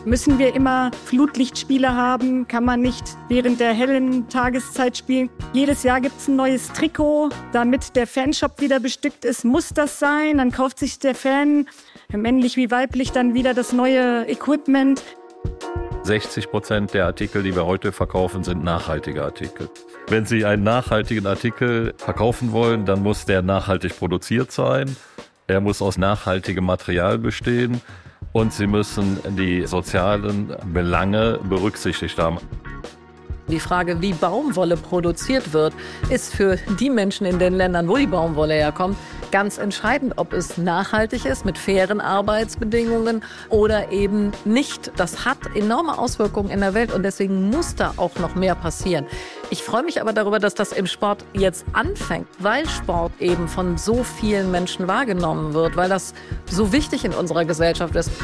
Müssen wir immer Flutlichtspiele haben? Kann man nicht während der hellen Tageszeit spielen? Jedes Jahr gibt es ein neues Trikot, damit der Fanshop wieder bestückt ist. Muss das sein? Dann kauft sich der Fan, männlich wie weiblich, dann wieder das neue Equipment. 60% der Artikel, die wir heute verkaufen, sind nachhaltige Artikel. Wenn Sie einen nachhaltigen Artikel verkaufen wollen, dann muss der nachhaltig produziert sein. Er muss aus nachhaltigem Material bestehen. Und Sie müssen die sozialen Belange berücksichtigt haben. Die Frage, wie Baumwolle produziert wird, ist für die Menschen in den Ländern, wo die Baumwolle herkommt, ganz entscheidend, ob es nachhaltig ist mit fairen Arbeitsbedingungen oder eben nicht. Das hat enorme Auswirkungen in der Welt und deswegen muss da auch noch mehr passieren. Ich freue mich aber darüber, dass das im Sport jetzt anfängt, weil Sport eben von so vielen Menschen wahrgenommen wird, weil das so wichtig in unserer Gesellschaft ist.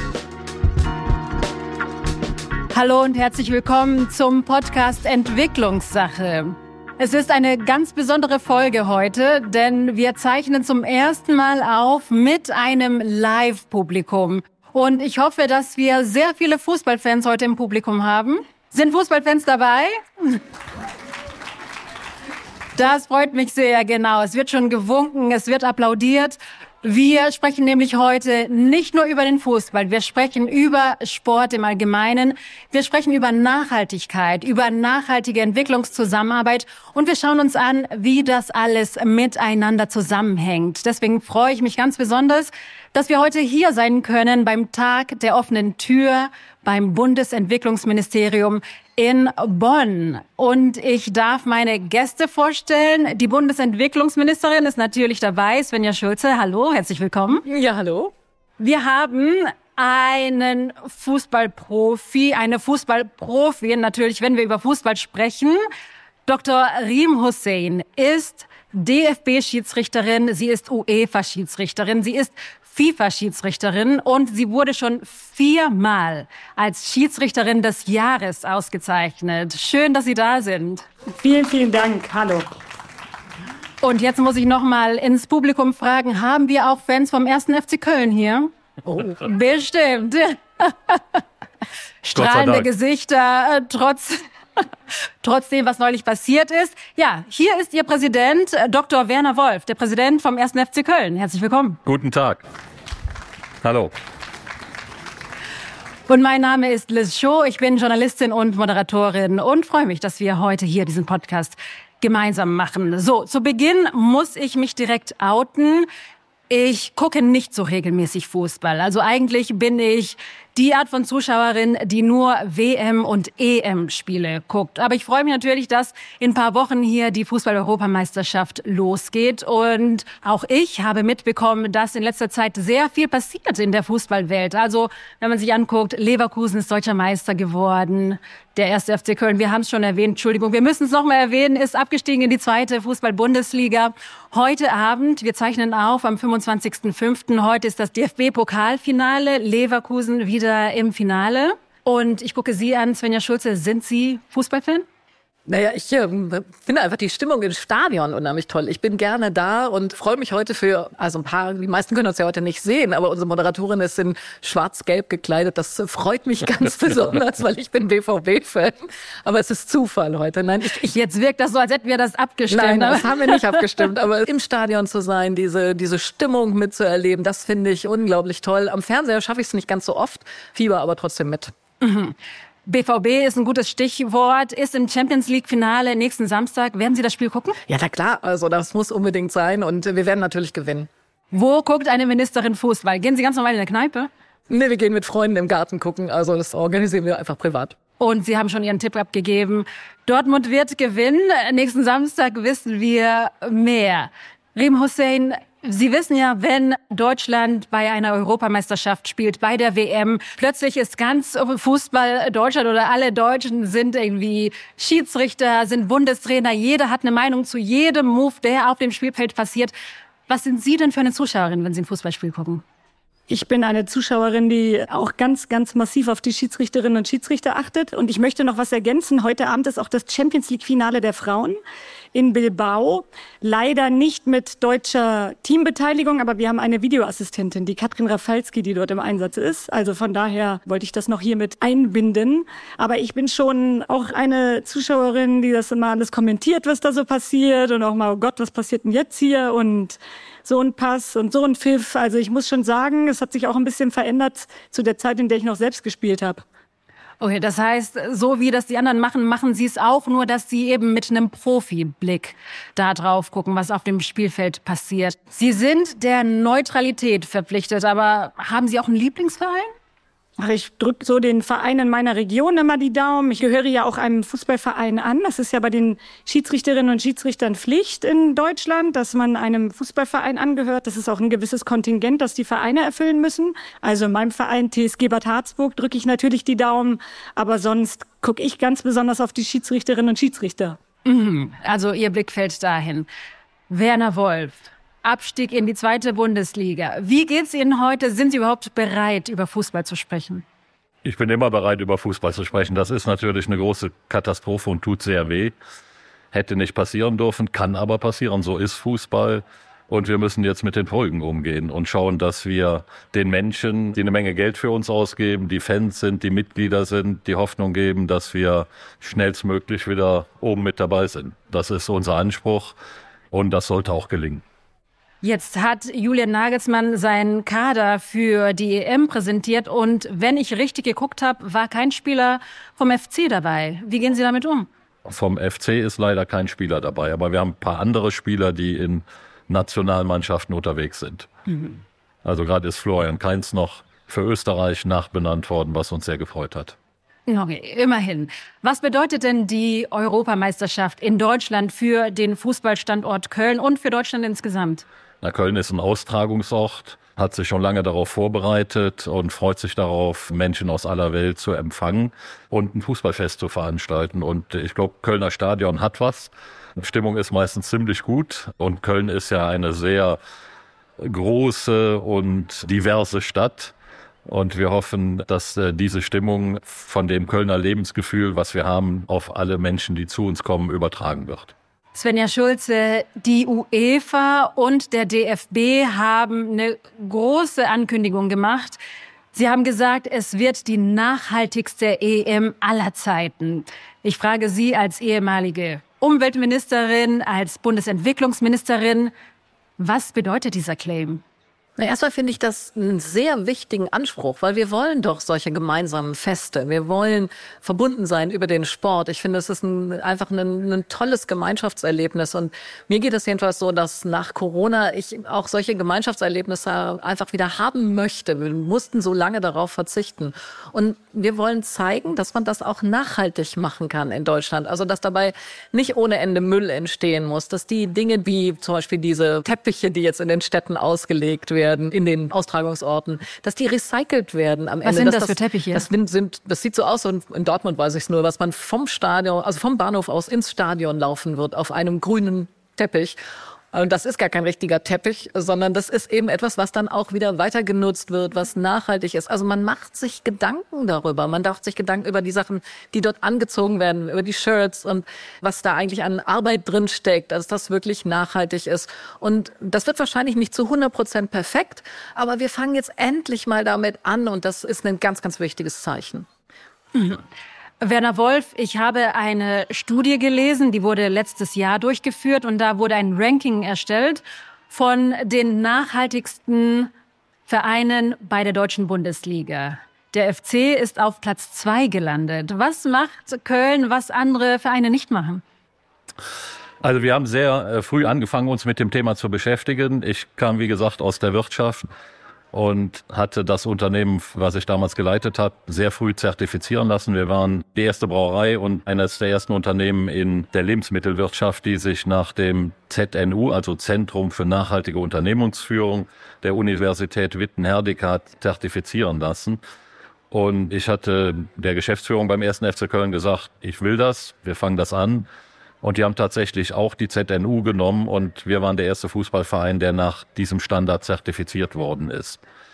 Hallo und herzlich willkommen zum Podcast Entwicklungssache. Es ist eine ganz besondere Folge heute, denn wir zeichnen zum ersten Mal auf mit einem Live-Publikum. Und ich hoffe, dass wir sehr viele Fußballfans heute im Publikum haben. Sind Fußballfans dabei? Das freut mich sehr, genau. Es wird schon gewunken, es wird applaudiert. Wir sprechen nämlich heute nicht nur über den Fußball, wir sprechen über Sport im Allgemeinen, wir sprechen über Nachhaltigkeit, über nachhaltige Entwicklungszusammenarbeit und wir schauen uns an, wie das alles miteinander zusammenhängt. Deswegen freue ich mich ganz besonders, dass wir heute hier sein können beim Tag der offenen Tür beim Bundesentwicklungsministerium in Bonn. Und ich darf meine Gäste vorstellen. Die Bundesentwicklungsministerin ist natürlich dabei, Svenja Schulze. Hallo, herzlich willkommen. Ja, hallo. Wir haben einen Fußballprofi, eine Fußballprofin, natürlich, wenn wir über Fußball sprechen. Dr. Reem Hussein ist DFB-Schiedsrichterin, sie ist UEFA-Schiedsrichterin, sie ist FIFA-Schiedsrichterin und sie wurde schon 4-mal als Schiedsrichterin des Jahres ausgezeichnet. Schön, dass Sie da sind. Vielen, vielen Dank. Hallo. Und jetzt muss ich noch mal ins Publikum fragen, haben wir auch Fans vom 1. FC Köln hier? Oh. Bestimmt. Strahlende Gesichter, trotzdem, was neulich passiert ist. Ja, hier ist Ihr Präsident, Dr. Werner Wolf, der Präsident vom 1. FC Köln. Herzlich willkommen. Guten Tag. Hallo. Und mein Name ist Liz Scho. Ich bin Journalistin und Moderatorin und freue mich, dass wir heute hier diesen Podcast gemeinsam machen. So, zu Beginn muss ich mich direkt outen. Ich gucke nicht so regelmäßig Fußball. Also eigentlich bin ich die Art von Zuschauerin, die nur WM- und EM-Spiele guckt. Aber ich freue mich natürlich, dass in ein paar Wochen hier die Fußball-Europameisterschaft losgeht. Und auch ich habe mitbekommen, dass in letzter Zeit sehr viel passiert in der Fußballwelt. Also wenn man sich anguckt, Leverkusen ist deutscher Meister geworden. Der 1. FC Köln, wir haben es schon erwähnt, Entschuldigung, wir müssen es noch mal erwähnen, ist abgestiegen in die 2. Fußball-Bundesliga. Heute Abend, wir zeichnen auf am 25.05. Heute ist das DFB-Pokalfinale, Leverkusen wieder im Finale. Und ich gucke Sie an, Svenja Schulze, sind Sie Fußballfan? Naja, ich finde einfach die Stimmung im Stadion unheimlich toll. Ich bin gerne da und freue mich heute für, also ein paar, die meisten können uns ja heute nicht sehen, aber unsere Moderatorin ist in schwarz-gelb gekleidet. Das freut mich ganz besonders, weil ich bin BVB-Fan. Aber es ist Zufall heute. Nein, Jetzt wirkt das so, als hätten wir das abgestimmt. Nein, das haben wir nicht abgestimmt. Aber im Stadion zu sein, diese Stimmung mitzuerleben, das finde ich unglaublich toll. Am Fernseher schaffe ich es nicht ganz so oft, fieber aber trotzdem mit. Mhm. BVB ist ein gutes Stichwort, ist im Champions-League-Finale nächsten Samstag. Werden Sie das Spiel gucken? Ja, na klar, also das muss unbedingt sein und wir werden natürlich gewinnen. Wo guckt eine Ministerin Fußball? Gehen Sie ganz normal in der Kneipe? Nee, wir gehen mit Freunden im Garten gucken, also das organisieren wir einfach privat. Und Sie haben schon Ihren Tipp abgegeben. Dortmund wird gewinnen. Nächsten Samstag wissen wir mehr. Reem Hussein, Sie wissen ja, wenn Deutschland bei einer Europameisterschaft spielt, bei der WM, plötzlich ist ganz Fußball Deutschland oder alle Deutschen sind irgendwie Schiedsrichter, sind Bundestrainer. Jeder hat eine Meinung zu jedem Move, der auf dem Spielfeld passiert. Was sind Sie denn für eine Zuschauerin, wenn Sie ein Fußballspiel gucken? Ich bin eine Zuschauerin, die auch ganz, ganz massiv auf die Schiedsrichterinnen und Schiedsrichter achtet. Und ich möchte noch was ergänzen. Heute Abend ist auch das Champions-League-Finale der Frauen in Bilbao. Leider nicht mit deutscher Teambeteiligung, aber wir haben eine Videoassistentin, die Katrin Rafalski, die dort im Einsatz ist. Also von daher wollte ich das noch hier mit einbinden. Aber ich bin schon auch eine Zuschauerin, die das immer alles kommentiert, was da so passiert. Und auch mal, oh Gott, was passiert denn jetzt hier? Und so ein Pass und so ein Pfiff. Also ich muss schon sagen, es hat sich auch ein bisschen verändert zu der Zeit, in der ich noch selbst gespielt habe. Okay, das heißt, so wie das die anderen machen, machen Sie es auch, nur dass Sie eben mit einem Profiblick da drauf gucken, was auf dem Spielfeld passiert. Sie sind der Neutralität verpflichtet, aber haben Sie auch einen Lieblingsverein? Ach, ich drücke so den Vereinen meiner Region immer die Daumen. Ich gehöre ja auch einem Fußballverein an. Das ist ja bei den Schiedsrichterinnen und Schiedsrichtern Pflicht in Deutschland, dass man einem Fußballverein angehört. Das ist auch ein gewisses Kontingent, das die Vereine erfüllen müssen. Also in meinem Verein TSG Bad Harzburg drücke ich natürlich die Daumen. Aber sonst gucke ich ganz besonders auf die Schiedsrichterinnen und Schiedsrichter. Also Ihr Blick fällt dahin. Werner Wolf. Abstieg in die 2. Bundesliga. Wie geht's Ihnen heute? Sind Sie überhaupt bereit, über Fußball zu sprechen? Ich bin immer bereit, über Fußball zu sprechen. Das ist natürlich eine große Katastrophe und tut sehr weh. Hätte nicht passieren dürfen, kann aber passieren. So ist Fußball. Und wir müssen jetzt mit den Folgen umgehen und schauen, dass wir den Menschen, die eine Menge Geld für uns ausgeben, die Fans sind, die Mitglieder sind, die Hoffnung geben, dass wir schnellstmöglich wieder oben mit dabei sind. Das ist unser Anspruch und das sollte auch gelingen. Jetzt hat Julian Nagelsmann seinen Kader für die EM präsentiert und wenn ich richtig geguckt habe, war kein Spieler vom FC dabei. Wie gehen Sie damit um? Vom FC ist leider kein Spieler dabei, aber wir haben ein paar andere Spieler, die in Nationalmannschaften unterwegs sind. Also gerade ist Florian Kainz noch für Österreich nachbenannt worden, was uns sehr gefreut hat. Okay, immerhin. Was bedeutet denn die Europameisterschaft in Deutschland für den Fußballstandort Köln und für Deutschland insgesamt? Na, Köln ist ein Austragungsort, hat sich schon lange darauf vorbereitet und freut sich darauf, Menschen aus aller Welt zu empfangen und ein Fußballfest zu veranstalten. Und ich glaube, Kölner Stadion hat was. Die Stimmung ist meistens ziemlich gut und Köln ist ja eine sehr große und diverse Stadt. Und wir hoffen, dass diese Stimmung von dem Kölner Lebensgefühl, was wir haben, auf alle Menschen, die zu uns kommen, übertragen wird. Svenja Schulze, die UEFA und der DFB haben eine große Ankündigung gemacht. Sie haben gesagt, es wird die nachhaltigste EM aller Zeiten. Ich frage Sie als ehemalige Umweltministerin, als Bundesentwicklungsministerin, was bedeutet dieser Claim? Na, erstmal finde ich das einen sehr wichtigen Anspruch, weil wir wollen doch solche gemeinsamen Feste. Wir wollen verbunden sein über den Sport. Ich finde, es ist einfach ein tolles Gemeinschaftserlebnis. Und mir geht es jedenfalls so, dass nach Corona ich auch solche Gemeinschaftserlebnisse einfach wieder haben möchte. Wir mussten so lange darauf verzichten. Und wir wollen zeigen, dass man das auch nachhaltig machen kann in Deutschland. Also, dass dabei nicht ohne Ende Müll entstehen muss. Dass die Dinge wie zum Beispiel diese Teppiche, die jetzt in den Städten ausgelegt werden, in den Austragungsorten, dass die recycelt werden am Ende. Was sind das für Teppiche? Das sieht so aus, und in Dortmund weiß ich es nur, was man vom Stadion, also vom Bahnhof aus ins Stadion laufen wird, auf einem grünen Teppich. Und das ist gar kein richtiger Teppich, sondern das ist eben etwas, was dann auch wieder weiter genutzt wird, was nachhaltig ist. Also man macht sich Gedanken darüber. Man macht sich Gedanken über die Sachen, die dort angezogen werden, über die Shirts und was da eigentlich an Arbeit drin steckt, dass das wirklich nachhaltig ist. Und das wird wahrscheinlich nicht zu 100% perfekt, aber wir fangen jetzt endlich mal damit an und das ist ein ganz, ganz wichtiges Zeichen. Werner Wolf, ich habe eine Studie gelesen, die wurde letztes Jahr durchgeführt und da wurde ein Ranking erstellt von den nachhaltigsten Vereinen bei der deutschen Bundesliga. Der FC ist auf Platz 2 gelandet. Was macht Köln, was andere Vereine nicht machen? Also wir haben sehr früh angefangen, uns mit dem Thema zu beschäftigen. Ich kam, wie gesagt, aus der Wirtschaft und hatte das Unternehmen, was ich damals geleitet habe, sehr früh zertifizieren lassen. Wir waren die erste Brauerei und eines der ersten Unternehmen in der Lebensmittelwirtschaft, die sich nach dem ZNU, also Zentrum für nachhaltige Unternehmensführung der Universität Witten-Herdecke, hat zertifizieren lassen. Und ich hatte der Geschäftsführung beim 1. FC Köln gesagt, ich will das, wir fangen das an. Und die haben tatsächlich auch die ZNU genommen und wir waren der erste Fußballverein, der nach diesem Standard zertifiziert worden ist.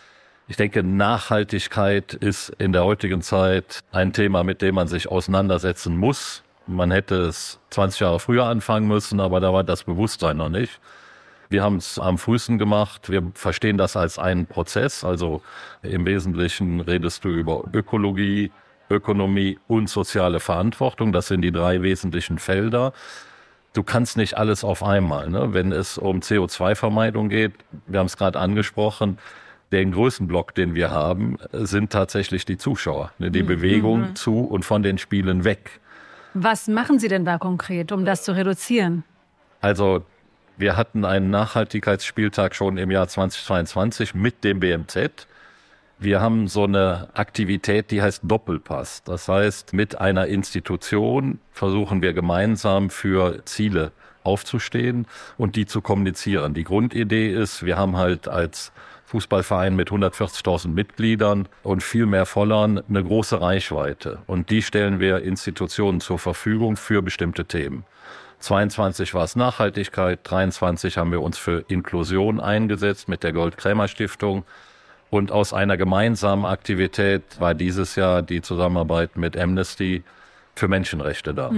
Ich denke, Nachhaltigkeit ist in der heutigen Zeit ein Thema, mit dem man sich auseinandersetzen muss. Man hätte es 20 Jahre früher anfangen müssen, aber da war das Bewusstsein noch nicht. Wir haben es am frühesten gemacht. Wir verstehen das als einen Prozess. Also im Wesentlichen redest du über Ökologie, Ökonomie und soziale Verantwortung. Das sind die 3 wesentlichen Felder. Du kannst nicht alles auf einmal, ne? Wenn es um CO2-Vermeidung geht, wir haben es gerade angesprochen, den größten Block, den wir haben, sind tatsächlich die Zuschauer, ne? Die Bewegung zu und von den Spielen weg. Was machen Sie denn da konkret, um das zu reduzieren? Also wir hatten einen Nachhaltigkeitsspieltag schon im Jahr 2022 mit dem BMZ. Wir haben so eine Aktivität, die heißt Doppelpass. Das heißt, mit einer Institution versuchen wir gemeinsam für Ziele aufzustehen und die zu kommunizieren. Die Grundidee ist, wir haben halt als Fußballverein mit 140.000 Mitgliedern und viel mehr Followern eine große Reichweite. Und die stellen wir Institutionen zur Verfügung für bestimmte Themen. 22 war es Nachhaltigkeit, 23 haben wir uns für Inklusion eingesetzt mit der Gold-Krämer-Stiftung. Und aus einer gemeinsamen Aktivität war dieses Jahr die Zusammenarbeit mit Amnesty für Menschenrechte da.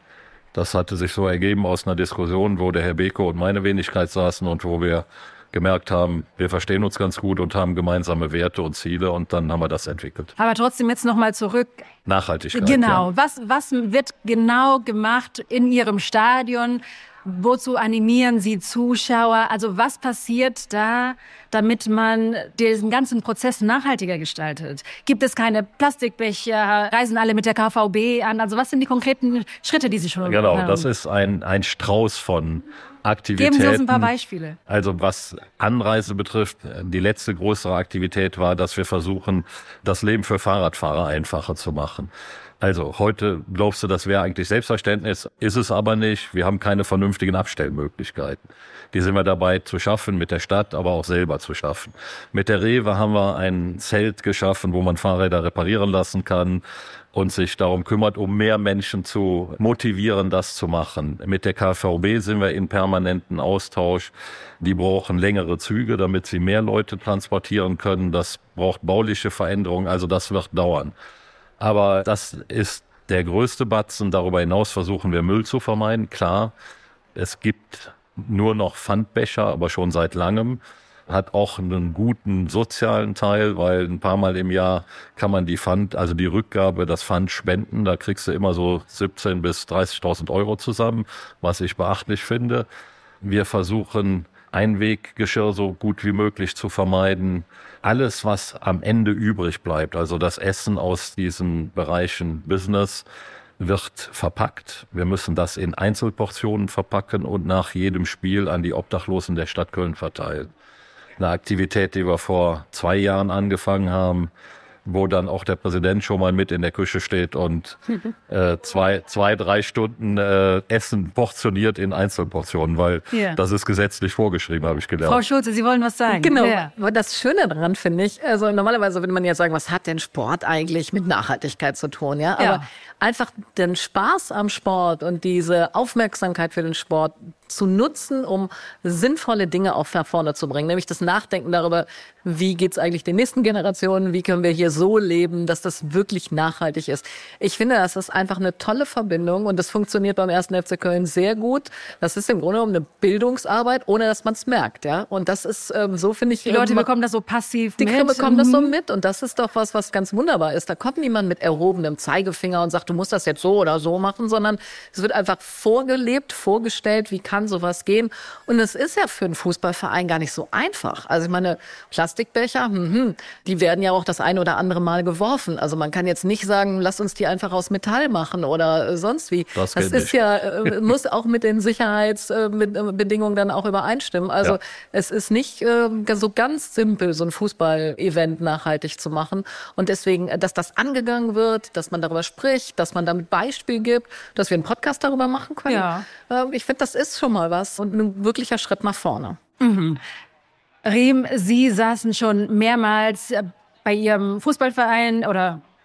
Das hatte sich so ergeben aus einer Diskussion, wo der Herr Beko und meine Wenigkeit saßen und wo wir gemerkt haben, wir verstehen uns ganz gut und haben gemeinsame Werte und Ziele und dann haben wir das entwickelt. Aber trotzdem jetzt nochmal zurück. Nachhaltigkeit. Genau. Ja. Was wird genau gemacht in Ihrem Stadion? Wozu animieren Sie Zuschauer? Also was passiert da, damit man diesen ganzen Prozess nachhaltiger gestaltet? Gibt es keine Plastikbecher? Reisen alle mit der KVB an? Also was sind die konkreten Schritte, die Sie schon Genau, das ist ein Strauß von Aktivitäten. Geben Sie uns ein paar Beispiele. Also was Anreise betrifft, die letzte größere Aktivität war, dass wir versuchen, das Leben für Fahrradfahrer einfacher zu machen. Also heute glaubst du, das wäre eigentlich Selbstverständnis, ist es aber nicht. Wir haben keine vernünftigen Abstellmöglichkeiten. Die sind wir dabei zu schaffen, mit der Stadt, aber auch selber zu schaffen. Mit der Rewe haben wir ein Zelt geschaffen, wo man Fahrräder reparieren lassen kann und sich darum kümmert, um mehr Menschen zu motivieren, das zu machen. Mit der KVB sind wir in permanenten Austausch. Die brauchen längere Züge, damit sie mehr Leute transportieren können. Das braucht bauliche Veränderungen, also das wird dauern. Aber das ist der größte Batzen. Darüber hinaus versuchen wir Müll zu vermeiden. Klar, es gibt nur noch Pfandbecher, aber schon seit langem. Hat auch einen guten sozialen Teil, weil ein paar Mal im Jahr kann man die Rückgabe, das Pfand spenden. Da kriegst du immer so 17.000 bis 30.000 Euro zusammen, was ich beachtlich finde. Wir versuchen, Einweggeschirr so gut wie möglich zu vermeiden. Alles, was am Ende übrig bleibt, also das Essen aus diesen Bereichen Business, wird verpackt. Wir müssen das in Einzelportionen verpacken und nach jedem Spiel an die Obdachlosen der Stadt Köln verteilen. Eine Aktivität, die wir vor 2 Jahren angefangen haben, wo dann auch der Präsident schon mal mit in der Küche steht und 2-3 Stunden Essen portioniert in Einzelportionen, weil das ist gesetzlich vorgeschrieben, habe ich gelernt. Frau Schulze, Sie wollen was sagen? Genau, Ja. aber das Schöne daran finde ich, also normalerweise würde man ja sagen, was hat denn Sport eigentlich mit Nachhaltigkeit zu tun, ja? Aber einfach den Spaß am Sport und diese Aufmerksamkeit für den Sport zu nutzen, um sinnvolle Dinge auch nach vorne zu bringen. Nämlich das Nachdenken darüber, wie geht's eigentlich den nächsten Generationen, wie können wir hier so leben, dass das wirklich nachhaltig ist. Ich finde, das ist einfach eine tolle Verbindung und das funktioniert beim 1. FC Köln sehr gut. Das ist im Grunde genommen eine Bildungsarbeit, ohne dass man es merkt, ja. Und das ist, so finde ich... Die Leute bekommen das so passiv mit. Die bekommen das so mit und das ist doch was ganz wunderbar ist. Da kommt niemand mit erhobenem Zeigefinger und sagt, du musst das jetzt so oder so machen, sondern es wird einfach vorgelebt, vorgestellt, wie kann sowas gehen. Und es ist ja für einen Fußballverein gar nicht so einfach. Also ich meine, Plastikbecher, die werden ja auch das ein oder andere Mal geworfen. Also man kann jetzt nicht sagen, lass uns die einfach aus Metall machen oder sonst wie. Das ist nicht. Ja, muss auch mit den Sicherheitsbedingungen dann auch übereinstimmen. Also es ist nicht so ganz simpel, so ein Fußball-Event nachhaltig zu machen. Und deswegen, dass das angegangen wird, dass man darüber spricht, dass man damit Beispiel gibt, dass wir einen Podcast darüber machen können. Ja. Ich finde, das ist schon mal was und ein wirklicher Schritt nach vorne. Riem, Sie saßen schon mehrmals bei Ihrem Fußballverein oder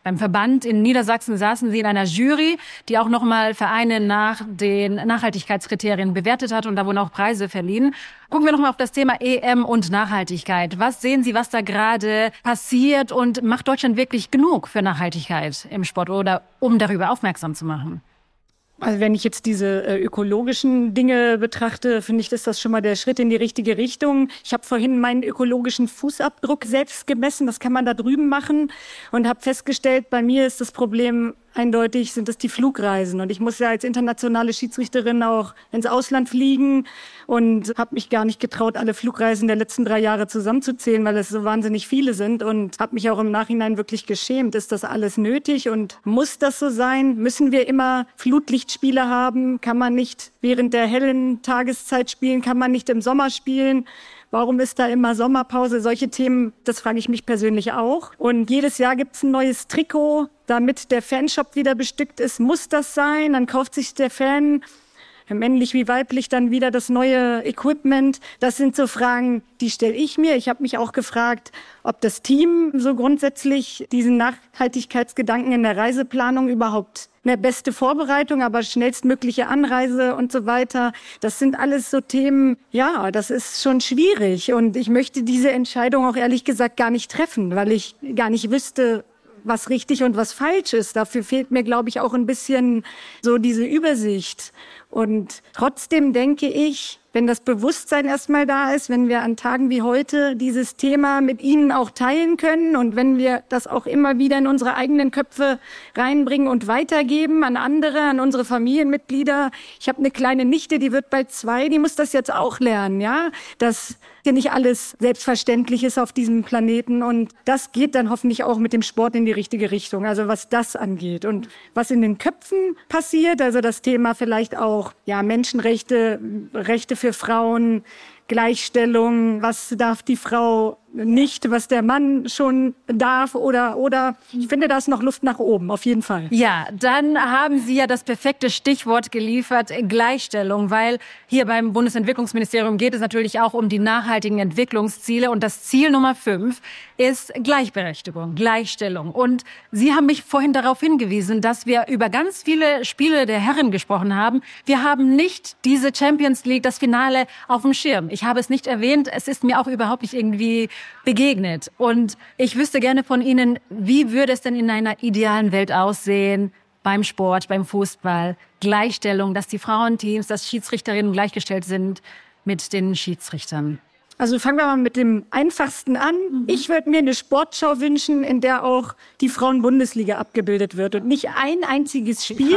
Beim Verband in Niedersachsen saßen Sie in einer Jury, die auch nochmal Vereine nach den Nachhaltigkeitskriterien bewertet hat und da wurden auch Preise verliehen. Gucken wir nochmal auf das Thema EM und Nachhaltigkeit. Was sehen Sie, was da gerade passiert und macht Deutschland wirklich genug für Nachhaltigkeit im Sport oder um darüber aufmerksam zu machen? Also wenn ich jetzt diese ökologischen Dinge betrachte, finde ich, ist das schon mal der Schritt in die richtige Richtung. Ich habe vorhin meinen ökologischen Fußabdruck selbst gemessen, das kann man da drüben machen und habe festgestellt, bei mir ist das Problem eindeutig, sind es die Flugreisen. Und ich muss ja als internationale Schiedsrichterin auch ins Ausland fliegen und habe mich gar nicht getraut, alle Flugreisen der letzten 3 Jahre zusammenzuzählen, weil es so wahnsinnig viele sind und habe mich auch im Nachhinein wirklich geschämt. Ist das alles nötig und muss das so sein? Müssen wir immer Flutlichtspiele haben? Kann man nicht während der hellen Tageszeit spielen? Kann man nicht im Sommer spielen? Warum ist da immer Sommerpause? Solche Themen, das frage ich mich persönlich auch. Und jedes Jahr gibt's ein neues Trikot, damit der Fanshop wieder bestückt ist. Muss das sein? Dann kauft sich der Fan, männlich wie weiblich, dann wieder das neue Equipment. Das sind so Fragen, die stelle ich mir. Ich habe mich auch gefragt, ob das Team so grundsätzlich diesen Nachhaltigkeitsgedanken in der Reiseplanung überhaupt eine beste Vorbereitung, aber schnellstmögliche Anreise und so weiter. Das sind alles so Themen, ja, das ist schon schwierig. Und ich möchte diese Entscheidung auch ehrlich gesagt gar nicht treffen, weil ich gar nicht wüsste, was richtig und was falsch ist. Dafür fehlt mir, glaube ich, auch ein bisschen so diese Übersicht. Und trotzdem denke ich, wenn das Bewusstsein erstmal da ist, wenn wir an Tagen wie heute dieses Thema mit Ihnen auch teilen können und wenn wir das auch immer wieder in unsere eigenen Köpfe reinbringen und weitergeben an andere, an unsere Familienmitglieder. Ich habe eine kleine Nichte, die wird bald 2, die muss das jetzt auch lernen, ja, dass hier nicht alles selbstverständlich ist auf diesem Planeten und das geht dann hoffentlich auch mit dem Sport in die richtige Richtung, also was das angeht und was in den Köpfen passiert, also das Thema vielleicht auch, ja, Menschenrechte, Rechte für Frauen, Gleichstellung, was darf die Frau nicht, was der Mann schon darf oder ich finde, da ist noch Luft nach oben, auf jeden Fall. Ja, dann haben Sie ja das perfekte Stichwort geliefert, Gleichstellung, weil hier beim Bundesentwicklungsministerium geht es natürlich auch um die nachhaltigen Entwicklungsziele und das Ziel Nummer 5 ist Gleichberechtigung, Gleichstellung. Und Sie haben mich vorhin darauf hingewiesen, dass wir über ganz viele Spiele der Herren gesprochen haben. Wir haben nicht diese Champions League, das Finale auf dem Schirm. Ich habe es nicht erwähnt, es ist mir auch überhaupt nicht irgendwie begegnet. Und ich wüsste gerne von Ihnen, wie würde es denn in einer idealen Welt aussehen, beim Sport, beim Fußball, Gleichstellung, dass die Frauenteams, dass Schiedsrichterinnen gleichgestellt sind mit den Schiedsrichtern? Also fangen wir mal mit dem Einfachsten an. Ich würde mir eine Sportschau wünschen, in der auch die Frauen-Bundesliga abgebildet wird und nicht ein einziges Spiel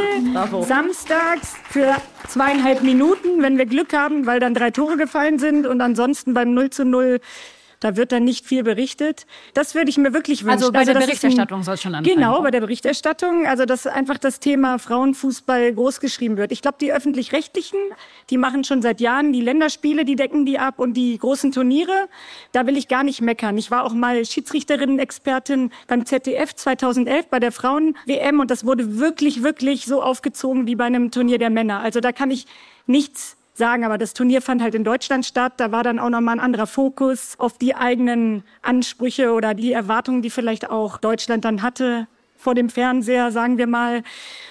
samstags für 2,5 Minuten, wenn wir Glück haben, weil dann 3 Tore gefallen sind und ansonsten beim 0:0 da wird dann nicht viel berichtet. Das würde ich mir wirklich wünschen. Also bei der Berichterstattung soll es schon anfangen. Genau, bei der Berichterstattung. Also dass einfach das Thema Frauenfußball großgeschrieben wird. Ich glaube, die Öffentlich-Rechtlichen, die machen schon seit Jahren die Länderspiele, die decken die ab und die großen Turniere. Da will ich gar nicht meckern. Ich war auch mal Schiedsrichterinnen-Expertin beim ZDF 2011 bei der Frauen-WM und das wurde wirklich, wirklich so aufgezogen wie bei einem Turnier der Männer. Also da kann ich nichts sagen, aber das Turnier fand halt in Deutschland statt. Da war dann auch nochmal ein anderer Fokus auf die eigenen Ansprüche oder die Erwartungen, die vielleicht auch Deutschland dann hatte vor dem Fernseher, sagen wir mal.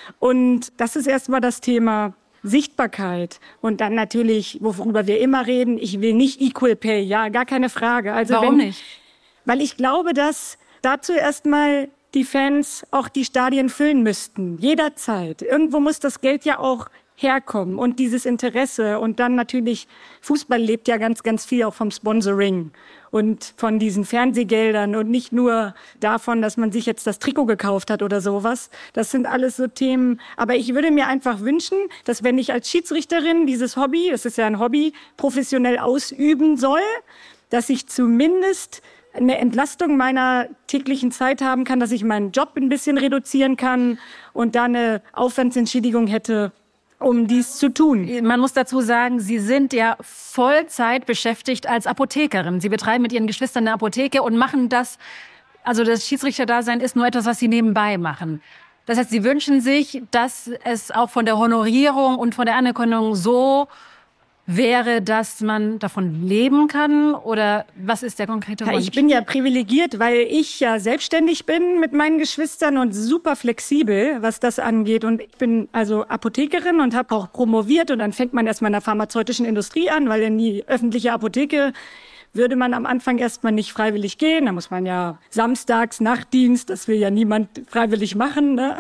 Und das ist erstmal das Thema Sichtbarkeit. Und dann natürlich, worüber wir immer reden, ich will nicht Equal Pay, ja, gar keine Frage. Also warum nicht? Weil ich glaube, dass dazu erstmal die Fans auch die Stadien füllen müssten. Jederzeit. Irgendwo muss das Geld ja auch herkommen und dieses Interesse und dann natürlich, Fußball lebt ja ganz, ganz viel auch vom Sponsoring und von diesen Fernsehgeldern und nicht nur davon, dass man sich jetzt das Trikot gekauft hat oder sowas. Das sind alles so Themen. Aber ich würde mir einfach wünschen, dass wenn ich als Schiedsrichterin dieses Hobby, es ist ja ein Hobby, professionell ausüben soll, dass ich zumindest eine Entlastung meiner täglichen Zeit haben kann, dass ich meinen Job ein bisschen reduzieren kann und da eine Aufwandsentschädigung hätte, um dies zu tun. Man muss dazu sagen, Sie sind ja Vollzeit beschäftigt als Apothekerin. Sie betreiben mit Ihren Geschwistern eine Apotheke und machen das, also das Schiedsrichterdasein ist nur etwas, was Sie nebenbei machen. Das heißt, Sie wünschen sich, dass es auch von der Honorierung und von der Anerkennung so wäre, dass man davon leben kann? Oder was ist der konkrete Wunsch? Ich bin ja privilegiert, weil ich ja selbstständig bin mit meinen Geschwistern und super flexibel, was das angeht. Und ich bin also Apothekerin und habe auch promoviert. Und dann fängt man erstmal in der pharmazeutischen Industrie an, weil in die öffentliche Apotheke würde man am Anfang erstmal nicht freiwillig gehen. Da muss man ja samstags Nachtdienst, das will ja niemand freiwillig machen, ne?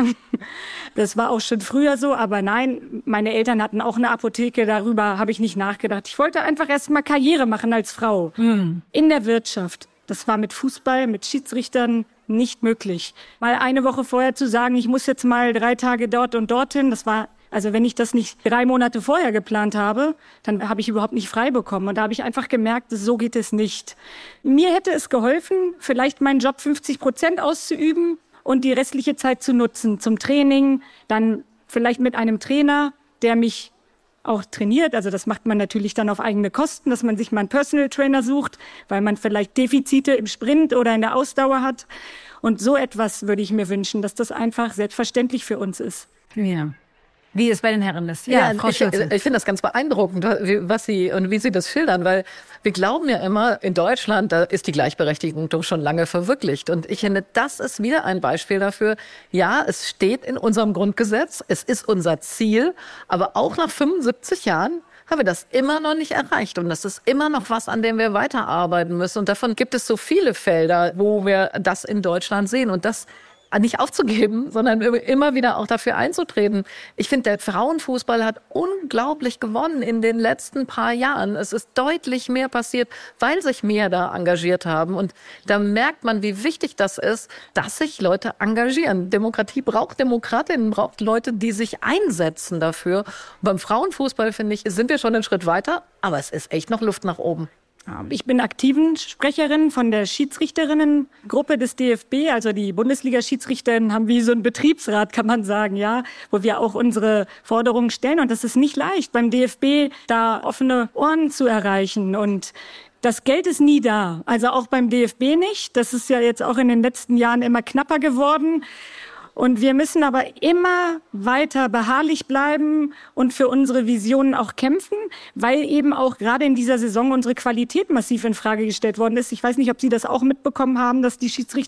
Das war auch schon früher so, aber nein, meine Eltern hatten auch eine Apotheke, darüber habe ich nicht nachgedacht. Ich wollte einfach erstmal Karriere machen als Frau in der Wirtschaft. Das war mit Fußball, mit Schiedsrichtern nicht möglich. Mal eine Woche vorher zu sagen, ich muss jetzt mal 3 Tage dort und dorthin, das war... Also wenn ich das nicht 3 Monate vorher geplant habe, dann habe ich überhaupt nicht frei bekommen. Und da habe ich einfach gemerkt, so geht es nicht. Mir hätte es geholfen, vielleicht meinen Job 50% auszuüben und die restliche Zeit zu nutzen zum Training. Dann vielleicht mit einem Trainer, der mich auch trainiert. Also das macht man natürlich dann auf eigene Kosten, dass man sich mal einen Personal Trainer sucht, weil man vielleicht Defizite im Sprint oder in der Ausdauer hat. Und so etwas würde ich mir wünschen, dass das einfach selbstverständlich für uns ist. Ja. Wie es bei den Herren ist. Ja, Frau Schulze. Ich finde das ganz beeindruckend, was Sie und wie Sie das schildern, weil wir glauben ja immer, in Deutschland, da ist die Gleichberechtigung doch schon lange verwirklicht. Und ich finde, das ist wieder ein Beispiel dafür. Ja, es steht in unserem Grundgesetz, es ist unser Ziel, aber auch nach 75 Jahren haben wir das immer noch nicht erreicht. Und das ist immer noch was, an dem wir weiterarbeiten müssen. Und davon gibt es so viele Felder, wo wir das in Deutschland sehen. Und das nicht aufzugeben, sondern immer wieder auch dafür einzutreten. Ich finde, der Frauenfußball hat unglaublich gewonnen in den letzten paar Jahren. Es ist deutlich mehr passiert, weil sich mehr da engagiert haben. Und da merkt man, wie wichtig das ist, dass sich Leute engagieren. Demokratie braucht Demokratinnen, braucht Leute, die sich einsetzen dafür. Und beim Frauenfußball, finde ich, sind wir schon einen Schritt weiter, aber es ist echt noch Luft nach oben. Ich bin aktiven Sprecherin von der Schiedsrichterinnengruppe des DFB. Also die Bundesliga-Schiedsrichterinnen haben wie so ein Betriebsrat, kann man sagen, ja, wo wir auch unsere Forderungen stellen. Und das ist nicht leicht, beim DFB da offene Ohren zu erreichen. Und das Geld ist nie da. Also auch beim DFB nicht. Das ist ja jetzt auch in den letzten Jahren immer knapper geworden. Und wir müssen aber immer weiter beharrlich bleiben und für unsere Visionen auch kämpfen, weil eben auch gerade in dieser Saison unsere Qualität massiv in Frage gestellt worden ist. Ich weiß nicht, ob Sie das auch mitbekommen haben, dass die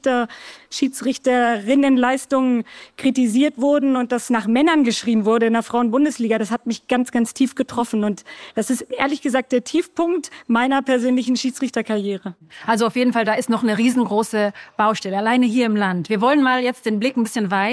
Schiedsrichterinnenleistungen kritisiert wurden und das nach Männern geschrien wurde in der Frauenbundesliga. Das hat mich ganz, ganz tief getroffen. Und das ist ehrlich gesagt der Tiefpunkt meiner persönlichen Schiedsrichterkarriere. Also auf jeden Fall, da ist noch eine riesengroße Baustelle, alleine hier im Land. Wir wollen mal jetzt den Blick ein bisschen weitern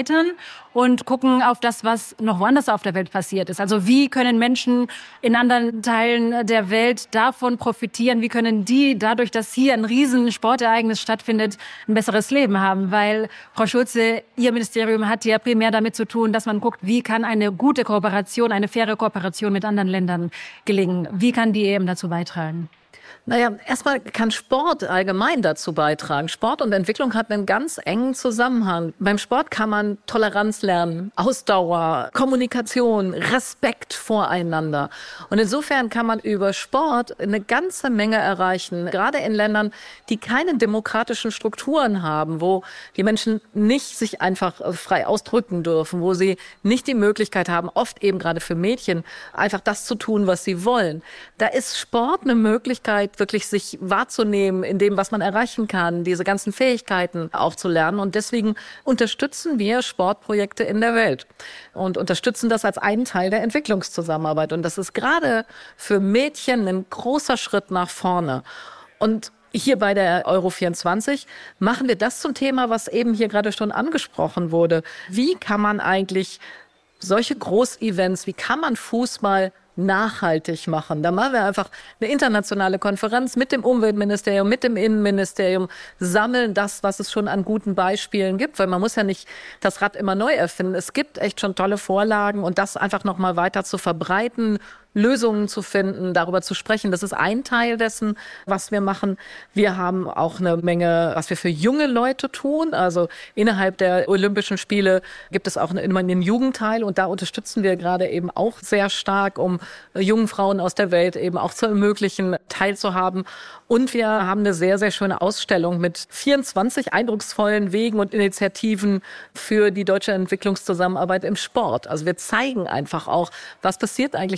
und gucken auf das, was noch woanders auf der Welt passiert ist. Also wie können Menschen in anderen Teilen der Welt davon profitieren? Wie können die, dadurch, dass hier ein riesen Sportereignis stattfindet, ein besseres Leben haben? Weil, Frau Schulze, Ihr Ministerium hat ja primär damit zu tun, dass man guckt, wie kann eine gute Kooperation, eine faire Kooperation mit anderen Ländern gelingen? Wie kann die EM dazu beitragen? Naja, erstmal kann Sport allgemein dazu beitragen. Sport und Entwicklung hat einen ganz engen Zusammenhang. Beim Sport kann man Toleranz lernen, Ausdauer, Kommunikation, Respekt voreinander. Und insofern kann man über Sport eine ganze Menge erreichen. Gerade in Ländern, die keine demokratischen Strukturen haben, wo die Menschen nicht sich einfach frei ausdrücken dürfen, wo sie nicht die Möglichkeit haben, oft eben gerade für Mädchen, einfach das zu tun, was sie wollen. Da ist Sport eine Möglichkeit, wirklich sich wahrzunehmen in dem, was man erreichen kann, diese ganzen Fähigkeiten auch zu lernen. Und deswegen unterstützen wir Sportprojekte in der Welt und unterstützen das als einen Teil der Entwicklungszusammenarbeit. Und das ist gerade für Mädchen ein großer Schritt nach vorne. Und hier bei der Euro 24 machen wir das zum Thema, was eben hier gerade schon angesprochen wurde. Wie kann man eigentlich solche Großevents, wie kann man Fußball nachhaltig machen? Da machen wir einfach eine internationale Konferenz mit dem Umweltministerium, mit dem Innenministerium, sammeln das, was es schon an guten Beispielen gibt, weil man muss ja nicht das Rad immer neu erfinden. Es gibt echt schon tolle Vorlagen und das einfach nochmal weiter zu verbreiten, Lösungen zu finden, darüber zu sprechen. Das ist ein Teil dessen, was wir machen. Wir haben auch eine Menge, was wir für junge Leute tun. Also innerhalb der Olympischen Spiele gibt es auch immer einen Jugendteil und da unterstützen wir gerade eben auch sehr stark, um jungen Frauen aus der Welt eben auch zu ermöglichen, teilzuhaben. Und wir haben eine sehr, sehr schöne Ausstellung mit 24 eindrucksvollen Wegen und Initiativen für die deutsche Entwicklungszusammenarbeit im Sport. Also wir zeigen einfach auch, was passiert eigentlich mit dem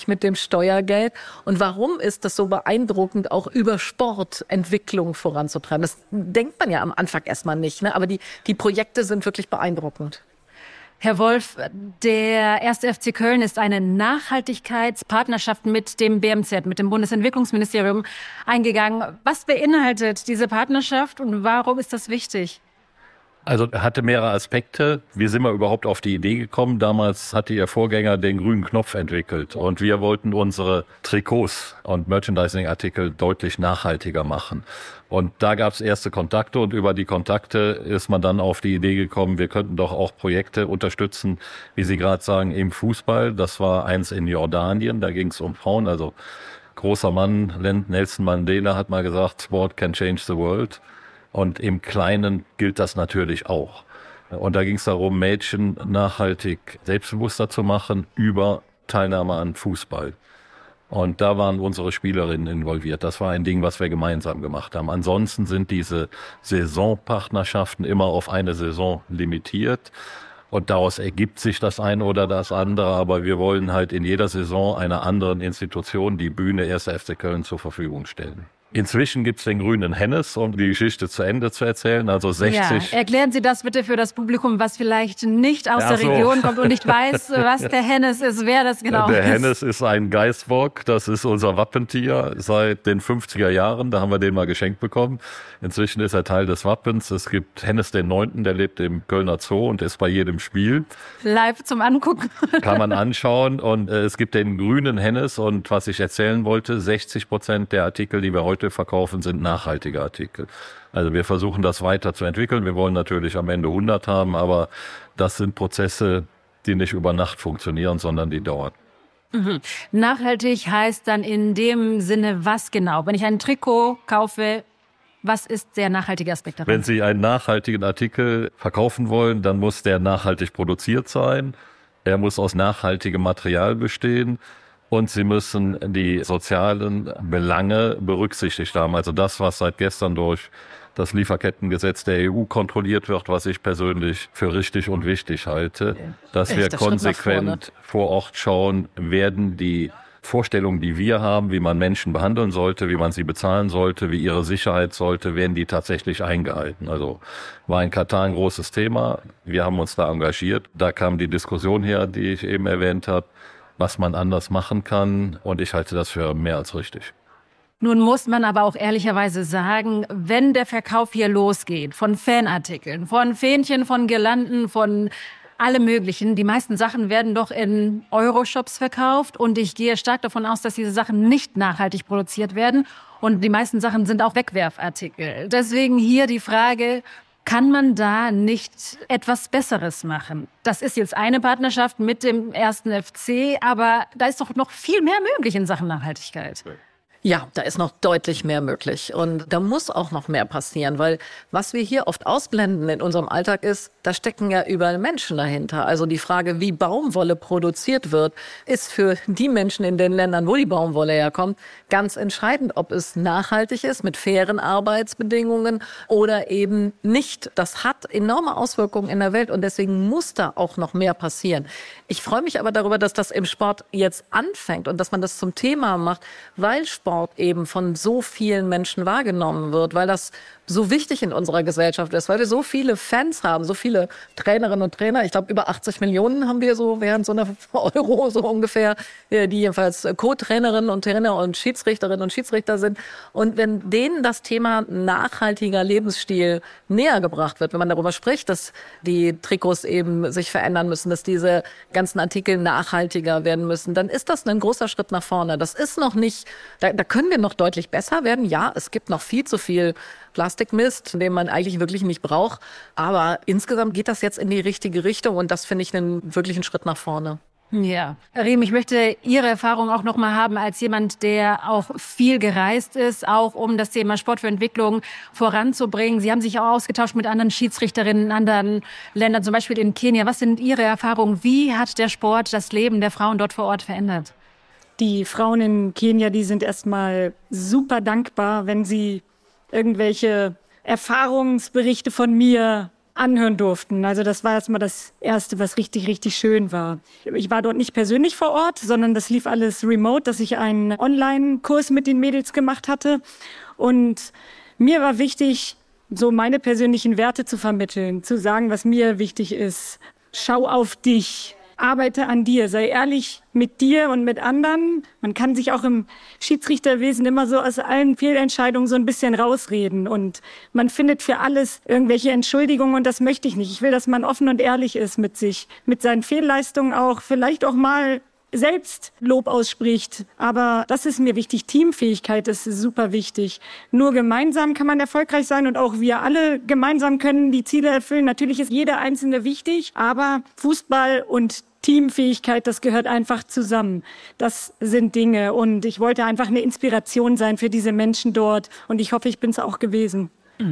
Steuergeld. Und warum ist das so beeindruckend, auch über Sportentwicklung voranzutreiben? Das denkt man ja am Anfang erstmal nicht, ne? Aber die Projekte sind wirklich beeindruckend. Herr Wolf, der 1. FC Köln ist eine Nachhaltigkeitspartnerschaft mit dem BMZ, mit dem Bundesentwicklungsministerium eingegangen. Was beinhaltet diese Partnerschaft und warum ist das wichtig? Also hatte mehrere Aspekte. Wie sind wir überhaupt auf die Idee gekommen? Damals hatte Ihr Vorgänger den grünen Knopf entwickelt und wir wollten unsere Trikots und Merchandising-Artikel deutlich nachhaltiger machen. Und da gab es erste Kontakte und über die Kontakte ist man dann auf die Idee gekommen, wir könnten doch auch Projekte unterstützen, wie Sie gerade sagen, im Fußball. Das war eins in Jordanien, da ging es um Frauen. Also großer Mann, Nelson Mandela hat mal gesagt, Sport can change the world. Und im Kleinen gilt das natürlich auch. Und da ging es darum, Mädchen nachhaltig selbstbewusster zu machen über Teilnahme an Fußball. Und da waren unsere Spielerinnen involviert. Das war ein Ding, was wir gemeinsam gemacht haben. Ansonsten sind diese Saisonpartnerschaften immer auf eine Saison limitiert. Und daraus ergibt sich das eine oder das andere. Aber wir wollen halt in jeder Saison einer anderen Institution die Bühne 1. FC Köln zur Verfügung stellen. Inzwischen gibt's den grünen Hennes, um die Geschichte zu Ende zu erzählen. Also 60. Ja, erklären Sie das bitte für das Publikum, was vielleicht nicht aus der Region kommt und nicht weiß, was der Hennes ist, wer das genau ist. Der Hennes ist ein Geißbock, das ist unser Wappentier seit den 50er Jahren. Da haben wir den mal geschenkt bekommen. Inzwischen ist er Teil des Wappens. Es gibt Hennes den 9., der lebt im Kölner Zoo und ist bei jedem Spiel. Live zum Angucken. Kann man anschauen. Und es gibt den grünen Hennes. Und was ich erzählen wollte, 60% der Artikel, die wir heute verkaufen, sind nachhaltige Artikel. Also wir versuchen das weiter zu entwickeln. Wir wollen natürlich am Ende 100 haben, aber das sind Prozesse, die nicht über Nacht funktionieren, sondern die dauern. Mhm. Nachhaltig heißt dann in dem Sinne was genau? Wenn ich ein Trikot kaufe, was ist der nachhaltige Aspekt daran? Wenn Sie einen nachhaltigen Artikel verkaufen wollen, dann muss der nachhaltig produziert sein. Er muss aus nachhaltigem Material bestehen. Und Sie müssen die sozialen Belange berücksichtigt haben. Also das, was seit gestern durch das Lieferkettengesetz der EU kontrolliert wird, was ich persönlich für richtig und wichtig halte, dass wir konsequent vor Ort schauen, werden die Vorstellungen, die wir haben, wie man Menschen behandeln sollte, wie man sie bezahlen sollte, wie ihre Sicherheit sollte, werden die tatsächlich eingehalten. Also war in Katar ein großes Thema. Wir haben uns da engagiert. Da kam die Diskussion her, die ich eben erwähnt habe, was man anders machen kann. Und ich halte das für mehr als richtig. Nun muss man aber auch ehrlicherweise sagen, wenn der Verkauf hier losgeht, von Fanartikeln, von Fähnchen, von Girlanden, von allem Möglichen, die meisten Sachen werden doch in Euroshops verkauft und ich gehe stark davon aus, dass diese Sachen nicht nachhaltig produziert werden und die meisten Sachen sind auch Wegwerfartikel. Deswegen hier die Frage, kann man da nicht etwas Besseres machen? Das ist jetzt eine Partnerschaft mit dem 1. FC, aber da ist doch noch viel mehr möglich in Sachen Nachhaltigkeit. Ja, da ist noch deutlich mehr möglich und da muss auch noch mehr passieren, weil was wir hier oft ausblenden in unserem Alltag ist, da stecken ja überall Menschen dahinter. Also die Frage, wie Baumwolle produziert wird, ist für die Menschen in den Ländern, wo die Baumwolle herkommt, ganz entscheidend, ob es nachhaltig ist mit fairen Arbeitsbedingungen oder eben nicht. Das hat enorme Auswirkungen in der Welt und deswegen muss da auch noch mehr passieren. Ich freue mich aber darüber, dass das im Sport jetzt anfängt und dass man das zum Thema macht, weil Sport eben von so vielen Menschen wahrgenommen wird, weil das so wichtig in unserer Gesellschaft ist, weil wir so viele Fans haben, so viele Trainerinnen und Trainer. Ich glaube, über 80 Millionen haben wir so während so einer Euro so ungefähr, die jedenfalls Co-Trainerinnen und Trainer und Schiedsrichterinnen und Schiedsrichter sind. Und wenn denen das Thema nachhaltiger Lebensstil näher gebracht wird, wenn man darüber spricht, dass die Trikots eben sich verändern müssen, dass diese ganzen Artikel nachhaltiger werden müssen, dann ist das ein großer Schritt nach vorne. Das ist noch nicht, da können wir noch deutlich besser werden. Ja, es gibt noch viel zu viel Plastikmist, den man eigentlich wirklich nicht braucht. Aber insgesamt geht das jetzt in die richtige Richtung und das finde ich einen wirklichen Schritt nach vorne. Ja, Riem, ich möchte Ihre Erfahrung auch noch mal haben als jemand, der auch viel gereist ist, auch um das Thema Sport für Entwicklung voranzubringen. Sie haben sich auch ausgetauscht mit anderen Schiedsrichterinnen in anderen Ländern, zum Beispiel in Kenia. Was sind Ihre Erfahrungen? Wie hat der Sport das Leben der Frauen dort vor Ort verändert? Die Frauen in Kenia, die sind erstmal super dankbar, wenn sie irgendwelche Erfahrungsberichte von mir anhören durften. Also das war erstmal das Erste, was richtig, richtig schön war. Ich war dort nicht persönlich vor Ort, sondern das lief alles remote, dass ich einen Online-Kurs mit den Mädels gemacht hatte. Und mir war wichtig, so meine persönlichen Werte zu vermitteln, zu sagen, was mir wichtig ist. Schau auf dich. Arbeite an dir, sei ehrlich mit dir und mit anderen. Man kann sich auch im Schiedsrichterwesen immer so aus allen Fehlentscheidungen so ein bisschen rausreden und man findet für alles irgendwelche Entschuldigungen und das möchte ich nicht. Ich will, dass man offen und ehrlich ist mit sich, mit seinen Fehlleistungen auch, vielleicht auch mal selbst Lob ausspricht. Aber das ist mir wichtig. Teamfähigkeit ist super wichtig. Nur gemeinsam kann man erfolgreich sein und auch wir alle gemeinsam können die Ziele erfüllen. Natürlich ist jeder Einzelne wichtig, aber Fußball und Teamfähigkeit, das gehört einfach zusammen. Das sind Dinge und ich wollte einfach eine Inspiration sein für diese Menschen dort und ich hoffe, ich bin es auch gewesen.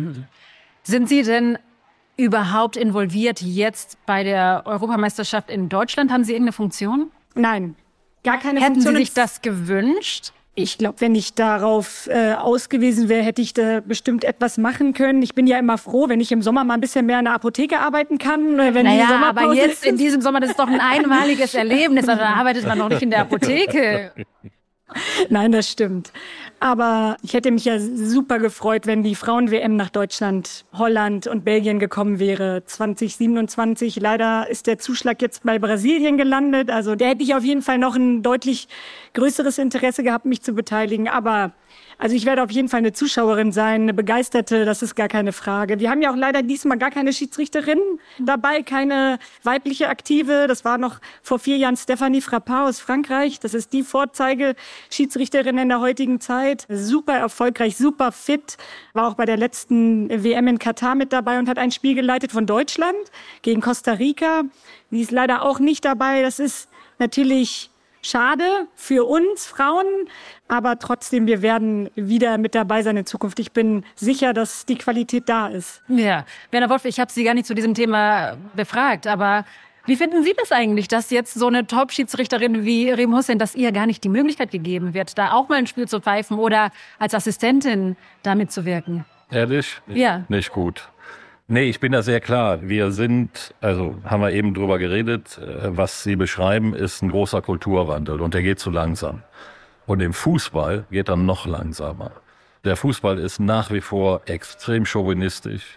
Sind Sie denn überhaupt involviert jetzt bei der Europameisterschaft in Deutschland? Haben Sie irgendeine Funktion? Nein, gar keine Hätten Funktion. Sie sich das gewünscht? Ich glaube, wenn ich darauf ausgewiesen wäre, hätte ich da bestimmt etwas machen können. Ich bin ja immer froh, wenn ich im Sommer mal ein bisschen mehr in der Apotheke arbeiten kann. Wenn die Sommerpause aber jetzt ist. in diesem Sommer, das ist doch ein einmaliges Erlebnis. Also da arbeitet man noch nicht in der Apotheke. Nein, das stimmt. Aber ich hätte mich ja super gefreut, wenn die Frauen-WM nach Deutschland, Holland und Belgien gekommen wäre, 2027. Leider ist der Zuschlag jetzt bei Brasilien gelandet. Also da hätte ich auf jeden Fall noch ein deutlich größeres Interesse gehabt, mich zu beteiligen. Aber also ich werde auf jeden Fall eine Zuschauerin sein, eine Begeisterte, das ist gar keine Frage. Wir haben ja auch leider diesmal gar keine Schiedsrichterin dabei, keine weibliche Aktive. Das war noch vor 4 Jahren Stéphanie Frappard aus Frankreich. Das ist die Vorzeige-Schiedsrichterin in der heutigen Zeit. Super erfolgreich, super fit. War auch bei der letzten WM in Katar mit dabei und hat ein Spiel geleitet von Deutschland gegen Costa Rica. Die ist leider auch nicht dabei. Das ist natürlich schade für uns Frauen, aber trotzdem, wir werden wieder mit dabei sein in Zukunft. Ich bin sicher, dass die Qualität da ist. Ja, Werner Wolf, ich habe Sie gar nicht zu diesem Thema befragt, aber wie finden Sie das eigentlich, dass jetzt so eine Top-Schiedsrichterin wie Reem Hussein, dass ihr gar nicht die Möglichkeit gegeben wird, da auch mal ein Spiel zu pfeifen oder als Assistentin da mitzuwirken? Ehrlich? Ja. Nicht gut. Nee, ich bin da sehr klar. Wir sind, also haben wir eben drüber geredet, was Sie beschreiben, ist ein großer Kulturwandel und der geht zu langsam. Und im Fußball geht er noch langsamer. Der Fußball ist nach wie vor extrem chauvinistisch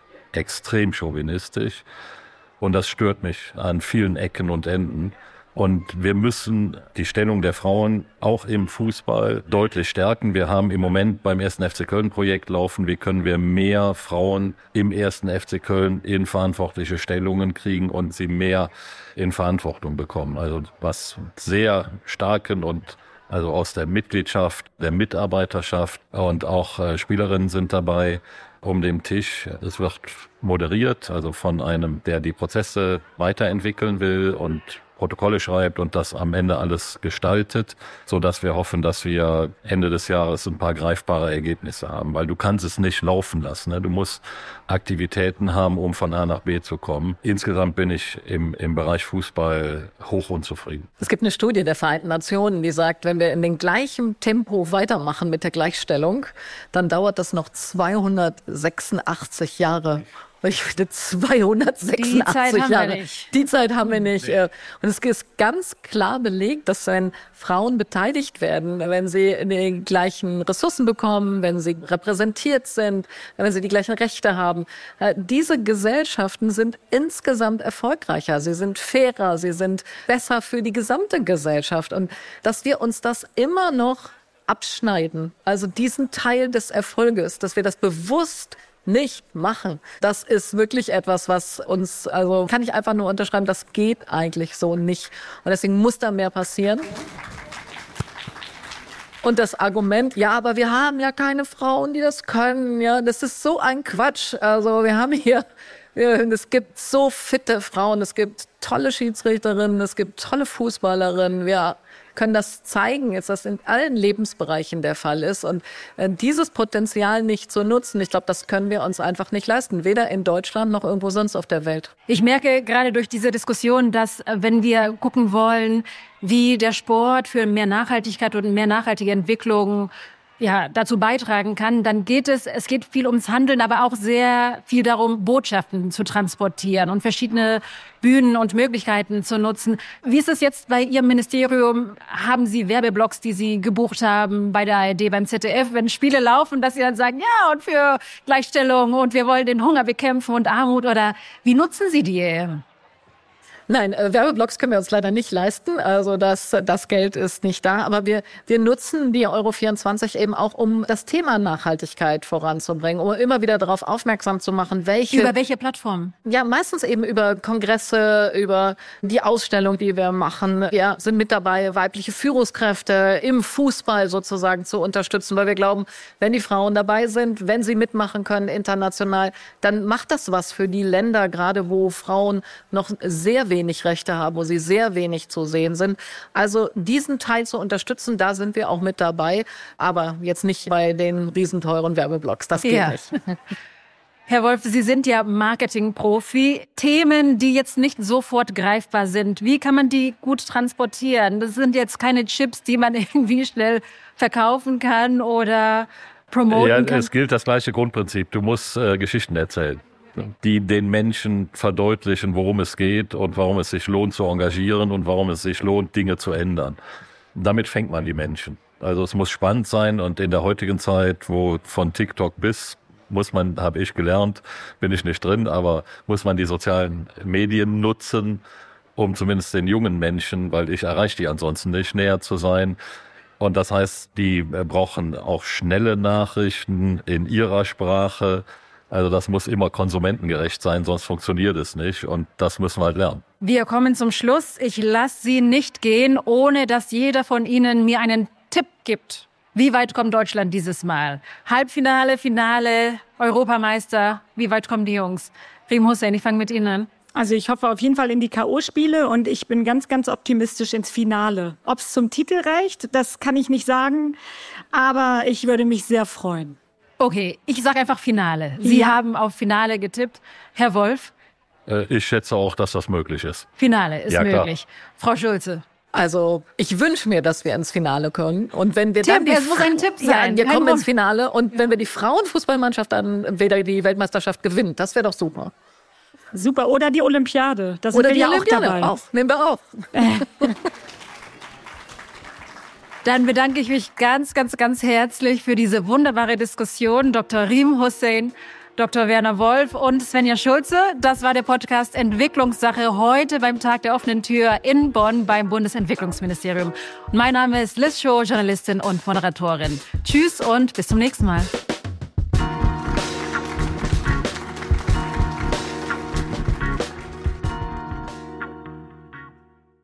und das stört mich an vielen Ecken und Enden. Und wir müssen die Stellung der Frauen auch im Fußball deutlich stärken. Wir haben im Moment beim 1. FC Köln Projekt laufen, wie können wir mehr Frauen im 1. FC Köln in verantwortliche Stellungen kriegen und sie mehr in Verantwortung bekommen. Also was sehr starken und also aus der Mitgliedschaft, der Mitarbeiterschaft und auch Spielerinnen sind dabei um den Tisch. Es wird moderiert, also von einem, der die Prozesse weiterentwickeln will und Protokolle schreibt und das am Ende alles gestaltet, so dass wir hoffen, dass wir Ende des Jahres ein paar greifbare Ergebnisse haben, weil du kannst es nicht laufen lassen. Ne? Du musst Aktivitäten haben, um von A nach B zu kommen. Insgesamt bin ich im Bereich Fußball hoch unzufrieden. Es gibt eine Studie der Vereinten Nationen, die sagt, wenn wir in dem gleichen Tempo weitermachen mit der Gleichstellung, dann dauert das noch 286 Jahre. Ich finde 286 Jahre. Die Zeit haben wir nicht. Und es ist ganz klar belegt, dass wenn Frauen beteiligt werden, wenn sie die gleichen Ressourcen bekommen, wenn sie repräsentiert sind, wenn sie die gleichen Rechte haben, diese Gesellschaften sind insgesamt erfolgreicher. Sie sind fairer, sie sind besser für die gesamte Gesellschaft. Und dass wir uns das immer noch abschneiden, also diesen Teil des Erfolges, dass wir das bewusst nicht machen. Das ist wirklich etwas, was uns, also kann ich einfach nur unterschreiben, das geht eigentlich so nicht. Und deswegen muss da mehr passieren. Und das Argument, ja, aber wir haben ja keine Frauen, die das können, ja, das ist so ein Quatsch. Also wir haben hier, es gibt so fitte Frauen, es gibt tolle Schiedsrichterinnen, es gibt tolle Fußballerinnen, wir können das zeigen, jetzt das in allen Lebensbereichen der Fall ist und dieses Potenzial nicht zu nutzen, ich glaube, das können wir uns einfach nicht leisten, weder in Deutschland noch irgendwo sonst auf der Welt. Ich merke gerade durch diese Diskussion, dass wenn wir gucken wollen, wie der Sport für mehr Nachhaltigkeit und mehr nachhaltige Entwicklung dazu beitragen kann, dann geht es geht viel ums Handeln, aber auch sehr viel darum, Botschaften zu transportieren und verschiedene Bühnen und Möglichkeiten zu nutzen. Wie ist es jetzt bei Ihrem Ministerium? Haben Sie Werbeblocks, die Sie gebucht haben bei der ARD, beim ZDF, wenn Spiele laufen, dass Sie dann sagen, ja, und für Gleichstellung und wir wollen den Hunger bekämpfen und Armut, oder wie nutzen Sie die? Nein, Werbeblocks können wir uns leider nicht leisten. Also das Geld ist nicht da. Aber wir nutzen die Euro 24 eben auch, um das Thema Nachhaltigkeit voranzubringen, um immer wieder darauf aufmerksam zu machen, Über welche Plattform? Ja, meistens eben über Kongresse, über die Ausstellung, die wir machen. Wir sind mit dabei, weibliche Führungskräfte im Fußball sozusagen zu unterstützen, weil wir glauben, wenn die Frauen dabei sind, wenn sie mitmachen können international, dann macht das was für die Länder, gerade wo Frauen noch sehr wenig Rechte haben, wo sie sehr wenig zu sehen sind. Also diesen Teil zu unterstützen, da sind wir auch mit dabei, aber jetzt nicht bei den riesenteuren Werbeblocks. Das geht nicht. Herr Wolf, Sie sind ja Marketing-Profi. Themen, die jetzt nicht sofort greifbar sind, wie kann man die gut transportieren? Das sind jetzt keine Chips, die man irgendwie schnell verkaufen kann oder promoten kann. Es gilt das gleiche Grundprinzip. Du musst Geschichten erzählen, die den Menschen verdeutlichen, worum es geht und warum es sich lohnt zu engagieren und warum es sich lohnt, Dinge zu ändern. Damit fängt man die Menschen. Also es muss spannend sein, und in der heutigen Zeit, wo von TikTok bis habe ich gelernt, bin ich nicht drin, aber muss man die sozialen Medien nutzen, um zumindest den jungen Menschen, weil ich erreiche die ansonsten nicht, näher zu sein. Und das heißt, die brauchen auch schnelle Nachrichten in ihrer Sprache. Also das muss immer konsumentengerecht sein, sonst funktioniert es nicht, und das müssen wir halt lernen. Wir kommen zum Schluss. Ich lasse Sie nicht gehen, ohne dass jeder von Ihnen mir einen Tipp gibt. Wie weit kommt Deutschland dieses Mal? Halbfinale, Finale, Europameister, wie weit kommen die Jungs? Reem Hussein, ich fange mit Ihnen an. Also ich hoffe auf jeden Fall in die K.O.-Spiele und ich bin ganz, ganz optimistisch ins Finale. Ob es zum Titel reicht, das kann ich nicht sagen, aber ich würde mich sehr freuen. Okay, ich sage einfach Finale. Sie haben auf Finale getippt. Herr Wolf? Ich schätze auch, dass das möglich ist. Finale ist möglich. Frau Schulze? Also ich wünsche mir, dass wir ins Finale können. Und wenn wir es muss ein Tipp sein. Ja, wir kommen ins Finale. Und wenn wir die Frauenfußballmannschaft dann wieder die Weltmeisterschaft gewinnt, das wäre doch super. Super, oder die Olympiade. Das sind wir ja auch dabei. Nehmen wir auf. Dann bedanke ich mich ganz, ganz, ganz herzlich für diese wunderbare Diskussion. Dr. Reem Hussein, Dr. Werner Wolf und Svenja Schulze. Das war der Podcast Entwicklungssache heute beim Tag der offenen Tür in Bonn beim Bundesentwicklungsministerium. Und mein Name ist Liz Scho, Journalistin und Moderatorin. Tschüss und bis zum nächsten Mal.